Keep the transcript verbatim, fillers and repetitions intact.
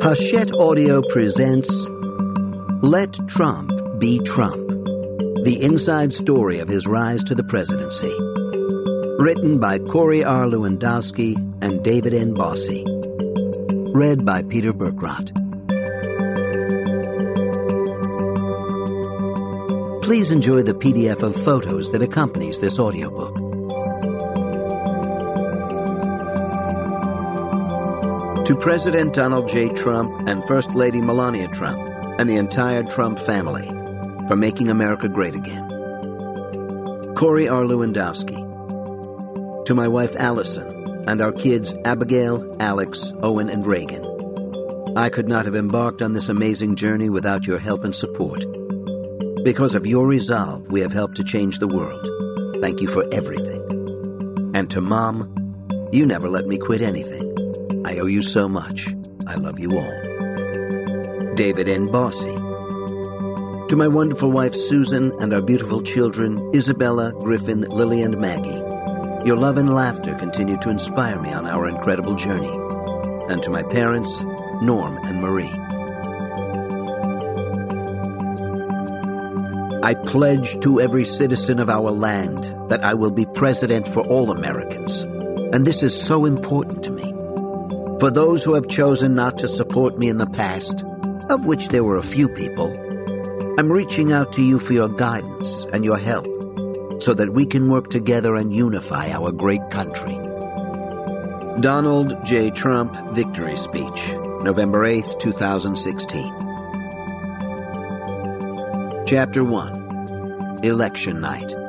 Hachette Audio presents Let Trump Be Trump, the inside story of his rise to the presidency. Written by Corey R. Lewandowski and David N. Bossie. Read by Peter Berkrot. Please enjoy the P D F of photos that accompanies this audiobook. To President Donald J. Trump and First Lady Melania Trump and the entire Trump family for making America great again. Corey R. Lewandowski. To my wife Allison and our kids Abigail, Alex, Owen, and Reagan. I could not have embarked on this amazing journey without your help and support. Because of your resolve, we have helped to change the world. Thank you for everything. And to Mom, you never let me quit anything. I owe you so much. I love you all. David N. Bossie. To my wonderful wife Susan and our beautiful children Isabella, Griffin, Lily, and Maggie. Your love and laughter continue to inspire me on our incredible journey. And to my parents, Norm and Marie. I pledge to every citizen of our land that I will be president for all Americans. And this is so important to me. For those who have chosen not to support me in the past, of which there were a few people, I'm reaching out to you for your guidance and your help so that we can work together and unify our great country. Donald J. Trump Victory Speech, November eighth, two thousand sixteen. Chapter one. Election Night.